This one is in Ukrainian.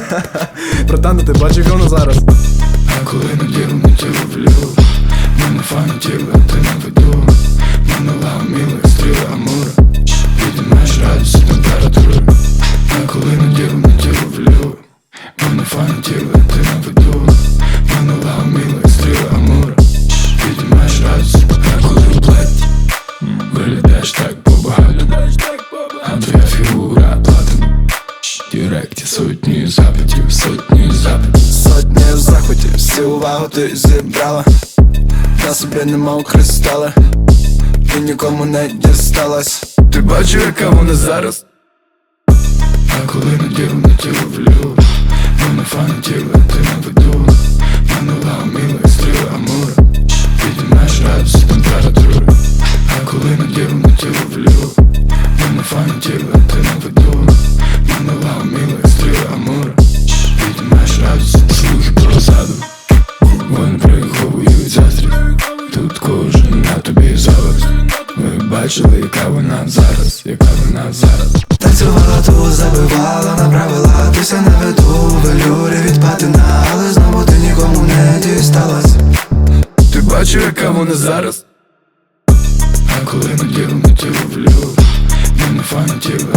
Братан, ти бачиш, як воно зараз. А коли на тіло влю, мене файне тіло, ти не веду. Мене ламілих стріли Амура, підіймаєш радість і температуру. А коли на тіло влю, мене файне тіло, ти не веду. Мене ламілих стріли Амура, підіймаєш радість. А коли в плеті виглядаєш так побагато, а твоя фігура платина. В директі сотні запитів, сотні запитів. Сотні в захваті, всю увагу ти зібрала. На собі немов кристали, ти нікому не дісталась. Ти бачив, яка вона зараз? А коли на тіло влю, мене файне тіло, ти не веду. Мене ламілих стріли Амура, підіймаєш радість і температуру. А коли на тіло влю, мене файне тіло, ти не веду. Мене ламілих стріли Амура, підіймаєш радість. Слухи про розсаду, вони приховують заздрість. Тут кожен на тобі завис. Ви бачили, яка вона зараз, яка вона зараз. Танцювала, ту забивала, направила, ти все не веду. Велюрі від патина, але знову ти нікому не дісталась. Ти бачив, яка вона зараз? А коли на тіло влю, мене файне тіло,